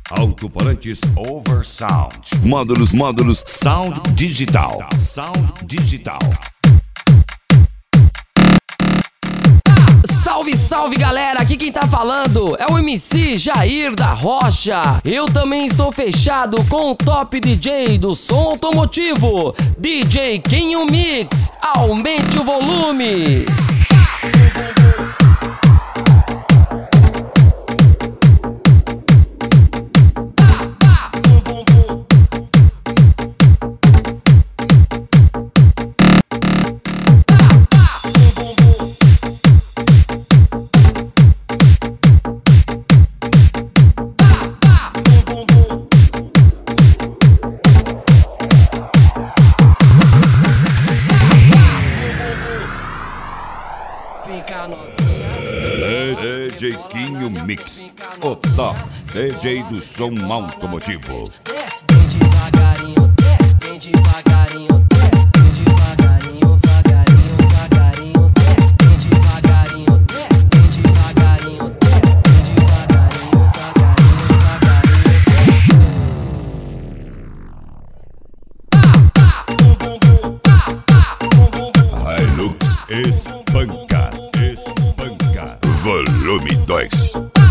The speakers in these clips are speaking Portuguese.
Alto-falantes Oversound. Módulos Sound Digital. Salve, salve galera, aqui quem tá falando é o MC Jair da Rocha. Eu também estou fechado com o top DJ do som automotivo, DJ Quinho Mix. Aumente o volume. DJ Quinho Mix, o top DJ do som automotivo. Desce bem devagarinho, desce bem devagarinho, desce bem devagarinho, vagarinho, vagarinho, desce bem devagarinho, desce bem devagarinho, desce bem devagarinho, vagarinho, Hilux espanca. Volume 2.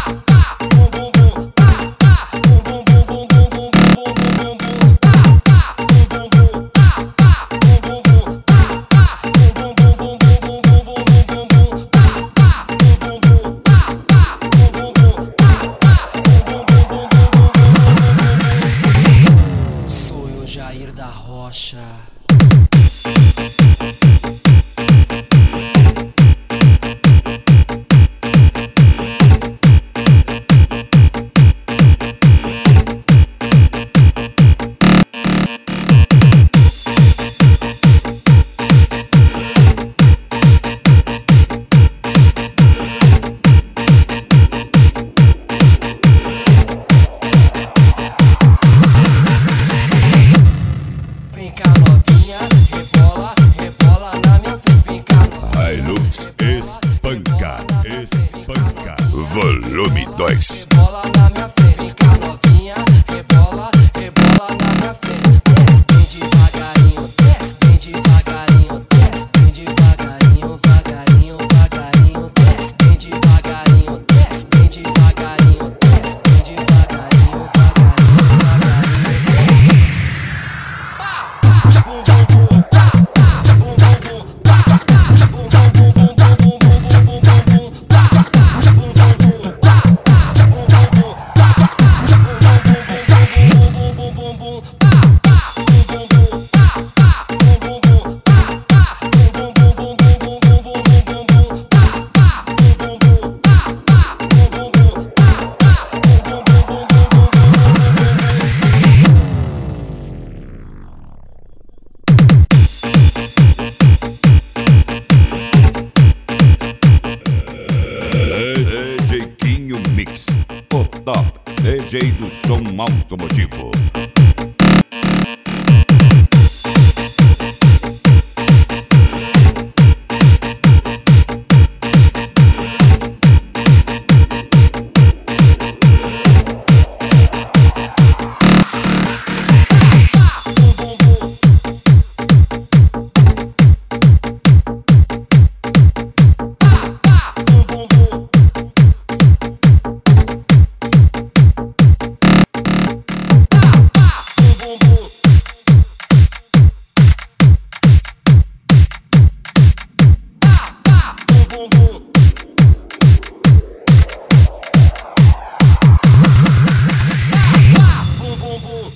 Sou eu, Jair da Rocha. Hilux espanca. Volume 2. Rebola na minha frente, fica novinha, rebola na minha frente. Desce bem devagarinho, desce bem devagarinho, desce bem devagarinho, vagarinho, vagarinho, desce bem devagarinho, desce bem devagarinho, desce bem devagarinho, vagarinho, vagarinho, DJ Quinho Mix, o top DJ do som automotivo. bum bum.